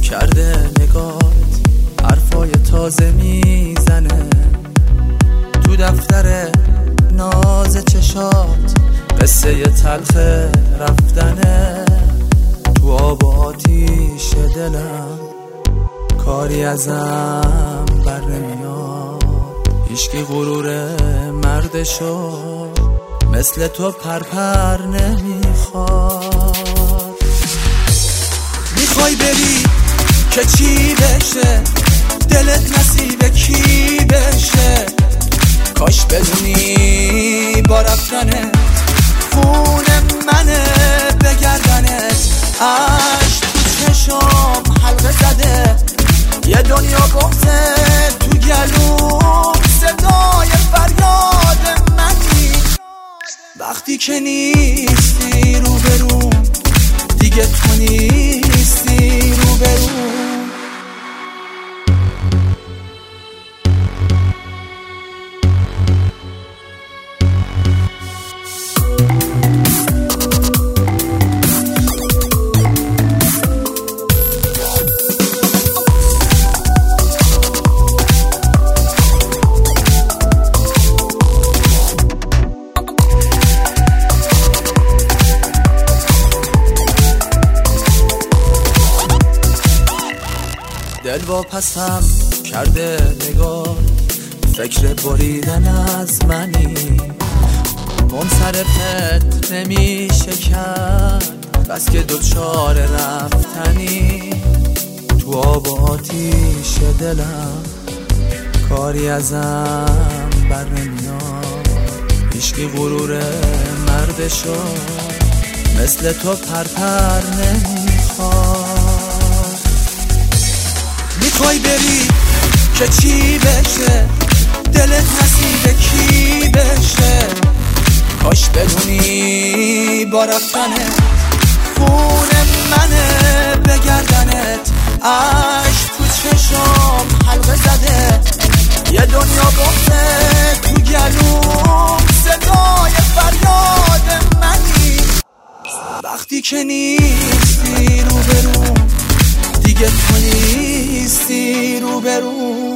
کرده نگات حرفای تازه میزنه تو دفتر ناز چشات، قصه تلخ رفتنه تو آب آتیش دلم، کاری ازم بر نمیاد. هیچکی غرور مردشو مثل تو پرپر نمیخواد. میخوای بری که چی بشه، دلت نصیب کی بشه، کاش بدونی با رفتنت خون منه بگردنت. عشق تو چشم حلقه زده، یه دنیا گفته تو گلوم، صدای فریاد منی. وقتی که نیستی روبروم، دیگه تو نیستی روبروم. دل واپسم کرده نگاه، فکر بریدن از منی. منصرفت نمیشه کرد، بس که دوچار رفتنی. تو آب و آتیش دلم، کاری ازم بر نمیاد. هیچکی غرور مردشو مثل تو پرپر نمیخواد. میخوای بری که چی بشه، دلت نصیب کی بشه، کاش بدونی با رفتنت خون منه بگردنت. عشق تو چشم حلقه زده، یه دنیا گفته تو گلوم، صدای فریاد منی. وقتی که نیستی روبروم، دیگه تو نیستی روبروم.